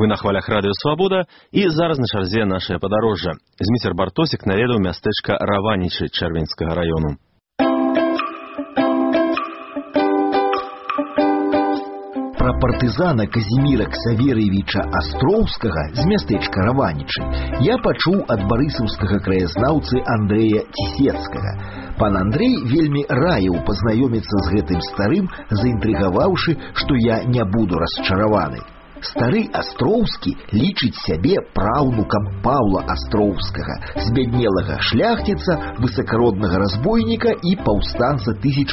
Вы на хвалях радыё Свабода, і зараз на чарзе нашае падарожжа. Зміцер Бартосік наведаў мястэчка Раванічы Чэрвеньскага раёну. Пра партызана Казіміра Ксаверыевіча Астроўскага з мястэчка Раванічы я пачуў ад барысаўскага краязнаўцы Андрэя Цісецкага. Пан Андрэй вельмі раіў пазнаёміцца з гэтым старым, заінтрыгаваўшы, што я не буду расчараваны. Стары Астроўскі лічыць сябе праўнукам Паўла Астроўскага, збяднелага шляхціца, высакароднага разбойніка і паўстанца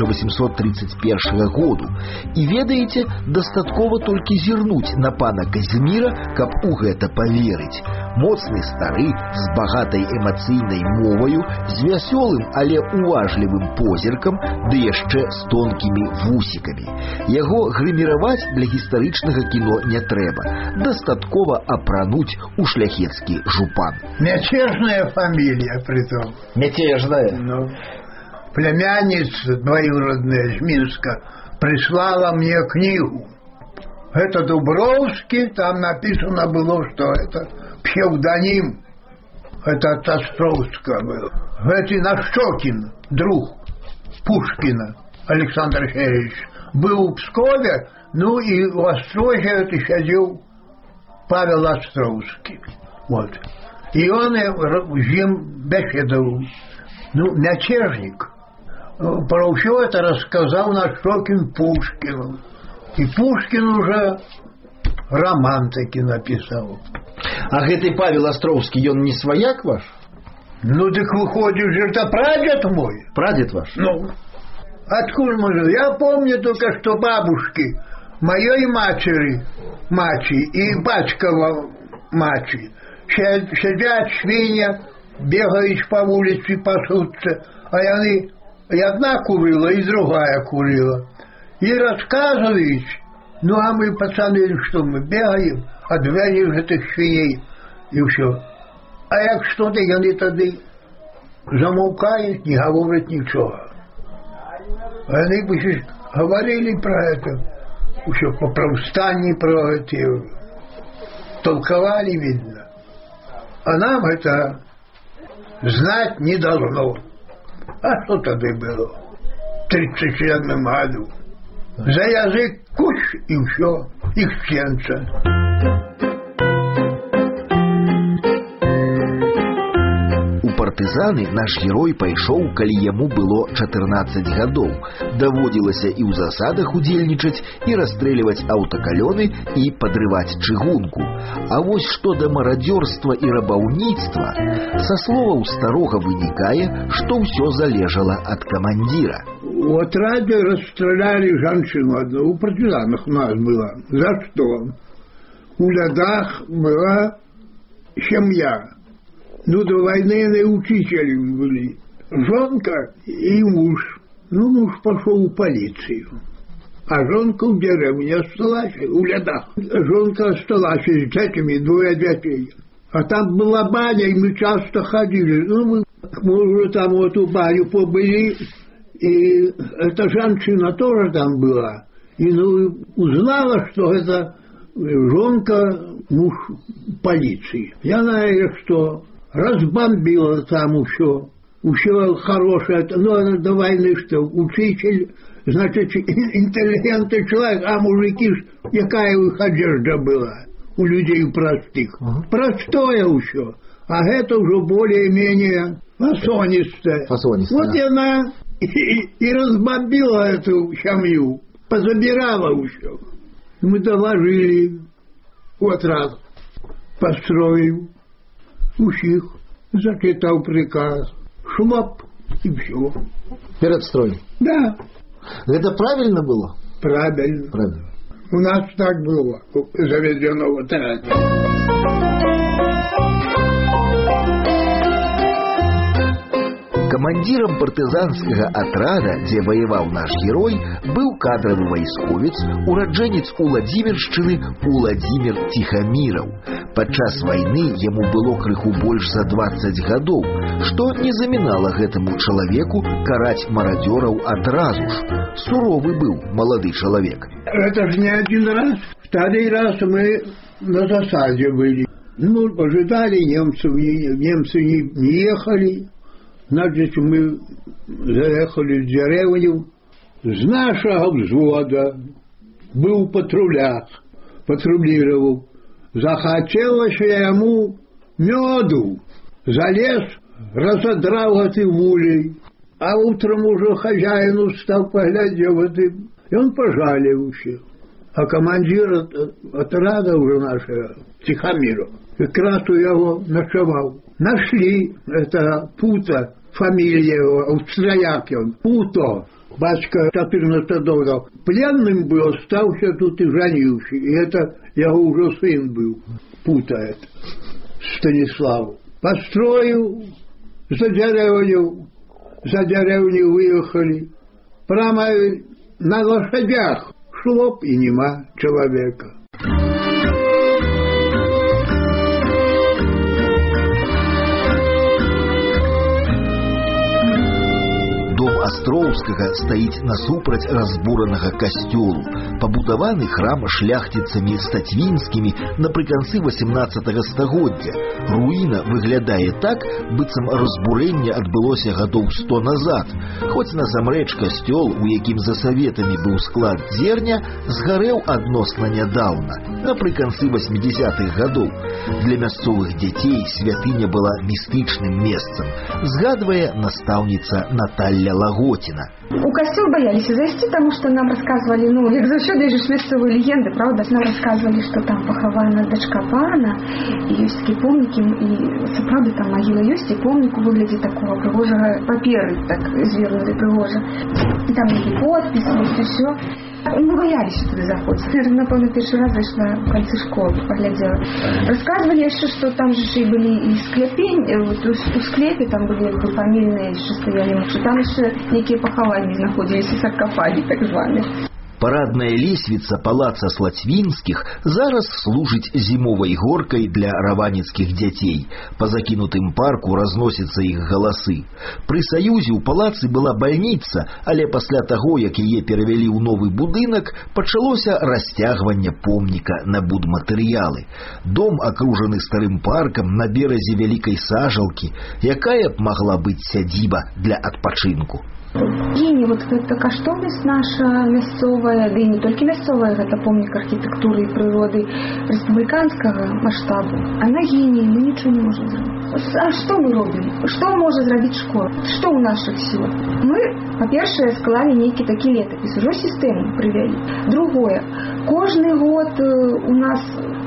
1831 году. І ведаеце, дастаткова толькі зірнуць на пана Казіміра, каб у гэта паверыць. Моцны стары, з багатай эмацыйнай моваю, з вясёлым, але уважлівым позіркам, ды яшчэ з тонкімі вусікамі. Яго грыміраваць для гістарычнага кіно не трэба. Дастаткова апрануць у шляхецкі жупан. Мятежная фамилия, притом. Мятежная? Ну, племянница двоюродная из Минска прислала мне книгу. Это Дубровский, там написано было, что это псевдоним. Это от Островского был. Это Нащекин, друг Пушкина, Александр Федорович, был в Пскове. Ну и в Остроге это сидел Павел Островский. Вот. И он им беседовал. Ну, мятежник. Про все это рассказал Нащекин Пушкину. И Пушкин уже роман таки написал. А гэты Павел Островский, он не свояк ваш? Ну, так выходит же, это прадед мой. Прадед ваш? Ну, откуда можно? Я помню только, что бабушки моей матери, и батькова матери, сидят свинья, бегают по улице, пасутся, а они и одна курила, и другая курила. И рассказывают, ну а мы, пацаны, что мы бегаем, отвязим этих свиней, и все. А як что-то они тогда замолкают, не говорят ничего. Они бы говорили про это. Еще по повстанию про эти толковали, видно. А нам это знать не должно. А что тогда было? В 1937 году. За язык куч и все, и к птенца. Партызаны наш герой пайшоў, калі яму было 14 гадоў. Даводзілася і ў засадах удзельнічаць, і расстрэльваць аўтакалёны, і падрываць чыгунку. А вось што да марадзёрства і рабаўніцтва, са словаў старога вынікае, што ўсё залежала ад камандзіра. У отраде расстреляли женщину одну, у партизанах у нас была. За что? У лядах была семья. Ну, до войны они учителем были. Жонка и муж. Ну, муж пошел в полицию. А жонка в деревне осталась, у лядах. Жонка осталась с этими двое детей. А там была баня, и мы часто ходили. Ну, мы уже там вот у баню побыли. И эта женщина тоже там была. И ну, узнала, что это жонка, муж полиции. Я знаю, что разбомбила там еще хорошее, но до войны что, учитель, значит, интеллигентный человек, а мужики, какая у них одежда была, у людей простых. Простое еще, а это уже более-менее фасонистое. Вот она и разбомбила эту семью, позабирала еще. Мы доложили, вот раз построим. Усих, закидал приказ, шмап, и все. Перед строем? Да. Это правильно было? Правильно. Правильно. У нас так было, заведено в отряде. Камандзірам партызанскага атрада, дзе ваяваў наш герой, быў кадравы вайсковец, ураджэнец Уладзіміршчыны Уладзімір Ціхаміраў. Падчас вайны яму было крыху больш за 20 гадоў, што не замінала гэтаму чалавеку караць марадзёраў адразу ж. Суровы быў малады чалавек. Это ж не один раз. Второй раз мы на засаде были. Ну, ожидали, немцы не ехали. Значит, мы заехали в деревню. С нашего взвода был в патрулях, патрулировал. Захотелось ему меду. Залез, разодрал этой вулей. А утром уже хозяин устал, поглядел, и он пожалился. А командир отряда уже нашего, Тихомиров, как раз у его ночевал. Нашли, это Пута, фамилия его, Австрияк он, Путо, батька 14 дал. Пленным был, остался тут и женился. И это его уже сын был, Пута это, Станислав. Построил за деревню выехали. Прямо на лошадях. Шлоп и нема человека. Астроўскага стаіць насупраць разбуранага касцёлу. Пабудаваны храм шляхціцамі стацвінскімі напрыканцы 18 стагоддзя. Руіна выглядае так, быццам разбурэнне адбылося гадоў 100 назад. Хоць насамрэч касцёл, у якім за саветамі быў склад дзерня, згарэў адносна нядаўна, напрыканцы 80-х гадоў. Для мясцовых дзяцей святыня была містычным месцам, згадвае настаўніца Наталья Лаготина. У костел боялись зайти, потому что нам рассказывали, як заўсёды ж мясцовые легенды, правда, нам рассказывали, что там пахавана дочка пана, и ёсць такие помнікі, и сапраўды там могила ёсць, и помнік у выглядзе такого прыгожага паперы, так звернутой прыгожа. И там такие подписи, и все. Мы боялись туда заходить. Наверное, напомню, первый раз зашла в конце школы, поглядела. Рассказывали еще, что там же и были и склепи, вот у склепе там были фамильные, еще стояли, что там еще некие похования находились, и саркофаги так званые. Парадная лесвіца палаца Слацвінскіх зараз служыць зімовай горкай для раваніцкіх дзяцей. Па закінутым парку разносяцца іх галасы. Пры саюзе ў палацы была бальніца, але пасля таго, як яе перавялі ў новы будынак, пачалося расцягванне помніка на будматэрыялы. Дом акружаны старым паркам на беразе вялікай сажалкі, якая б магла быць сядзіба для адпачынку. Гений, вот это каштоўнасць наша мясцовая, да и не только мясцовая, это помнік архитектуры и природы республиканского масштаба. Она гений, мы ничего не можем сделать. А что мы робим? Что может сделать школа? Что у наших сил? Мы, по-перше, склали некие такие летописи, уже систему привели. Другое, кожный год у нас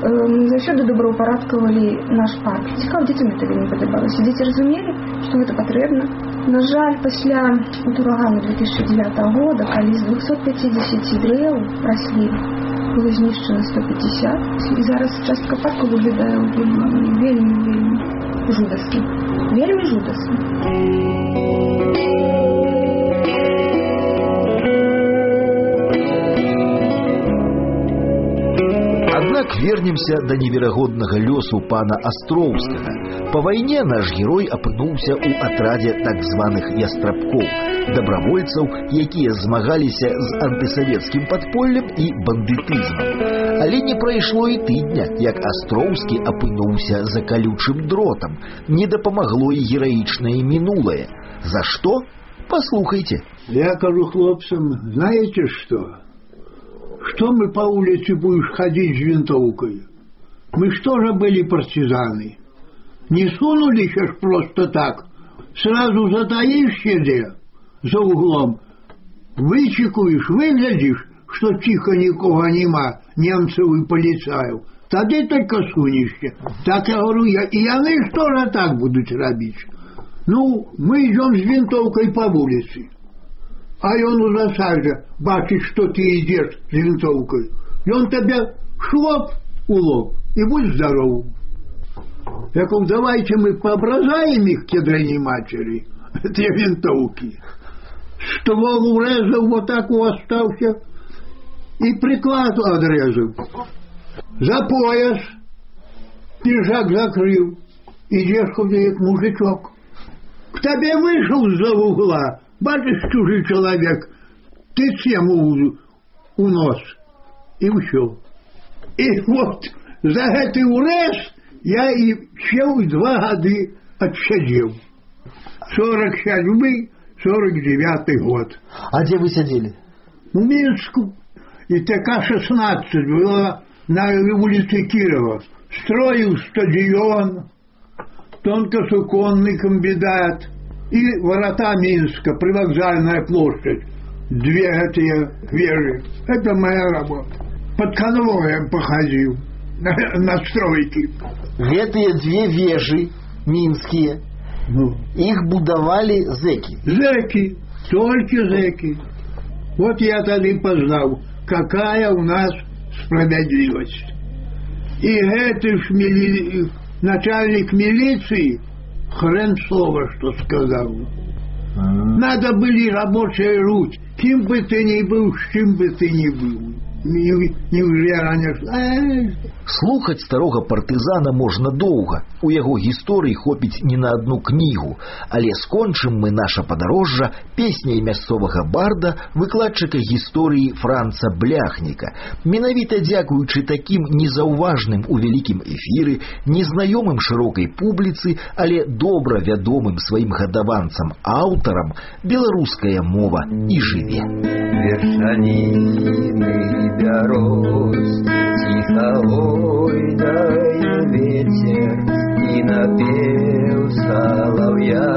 мы заўсёды добраўпарадкавалі наш парк. Цікава, дзецям это вельмі падабалася. Дзеці разумелі, што гэта патрэбна. На жаль, пасля урагану 2009 года, калі з 250 дрэў раслі, было знішчана 150, і зараз частка парку выглядае вельмі жудасна. Вельмі жудасна. Аднак вернемся да неверагоднага лёсу пана Астроўскага. Па вайне наш герой апынуўся ў атрадзе так званых ястрабкоў, дабравольцаў, якія змагаліся з антысавецкім падполлем і бандытызмам. Але не прайшло і тыдня, як Астроўскі апынуўся за калючым дротам. Не дапамагло і гераічнае мінулае. За што? Паслухайце. Я кажу хлопцам, знаете что? Что мы по улице будешь ходить с винтовкой? Мы что же были партизаны? Не сунулись ж просто так. Сразу затаишься где? За углом. Вычекуешь, выглядишь, что тихо никого нема, немцев и полицаев. Тогда только сунешься. Так я говорю, и они что же так будут робить? Ну, мы идем с винтовкой по улице. А он у засаде бачит, что ты идешь с винтовкой. И он тебя шлоп у лоб, и будь здоров. Я говорю, давайте мы пообразаем их, кедрени матери, эти винтовки. Ствол урезал, вот так у остался, и приклад отрезал. За пояс, пиджак закрыл, идешь куда-то, мужичок. К тебе вышел за угла, бачишь, чужий человек, ты всем у нос, и все. И вот За гэты ўрэз я і ще 2 гады адсядзеў. 47-49 год. А дзе вы сядзелі? У Мінску. І ТК-16 была на улице Кирова. Строил стадион, тонкосуконный комбинат и ворота Минска, привокзальная площадь. 2 эти вежи. Это моя работа. Под конвоем походил на стройке. Гэтыя 2 вежы мінскія, их будовали зэки. Зэки, только зэки. Вот я тогда познал, какая у нас справедливость. И это ж начальник милиции хрен слова, что сказал. Надо были рабочие руки. Кем бы ты ни был, с чем бы ты ни был. Слухаць старога партызана можна доўга. У яго гісторыі хопіць не на одну кнігу. Але скончым мы наша падарожжа песняй мясцовага барда, выкладчыка гісторыі Франца Бляхніка. Менавіта дзякуючы такім незаўважным у вялікім эфіры, незнаёмым шырокай публіцы, але добра вядомым сваім гадаванцам аўтарам, беларуская мова і жыве. Вершанины берез, тихо ойдает ветер, и напев соловья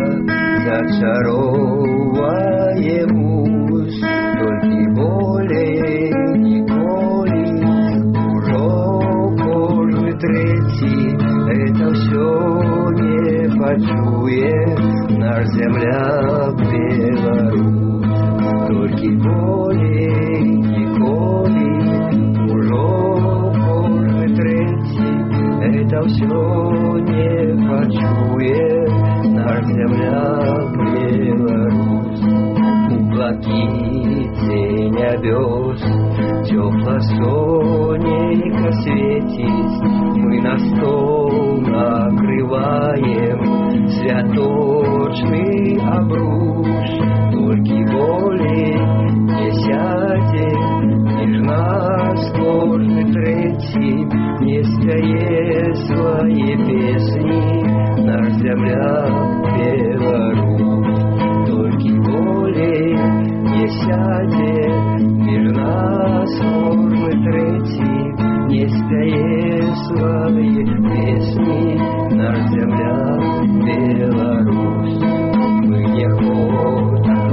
зачаровывает муж, только более николи, уже кожный третий, это все не почует наш земляк Беларусь. Только более ніколи, уже кожный третий, это все не почует наш земляк Беларусь. У блаките небес тепло сонечко светит, мы на стол накрываем святочный обруч. Только более не сядет, ніж нас кожный третий не спяет свои песни, наш земляк Беларусь. Только более не сядет, ніж нас кожный третий не спяет свои песни, наш земляк Беларусь. Мы не ходим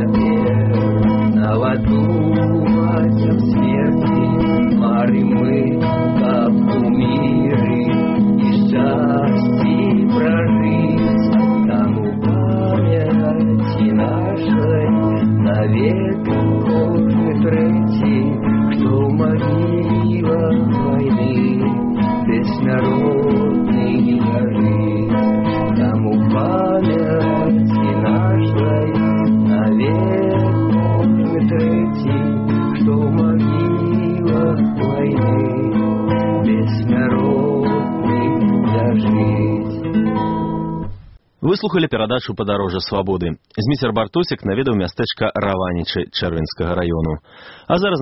думать о смерти, мары мы, как кумиры, и счастье прожить. Тому памяти нашей навек кожный третий, кто могила войны беснародный лежит. Тому памяти нашей навек третий, что могила войны бессмертный дожить. Выслухали перадачу «Падарожжа свабоды». Зміцер Бартосік наведаў мястэчка Раванічы Чэрвеньскага раёну. А зараз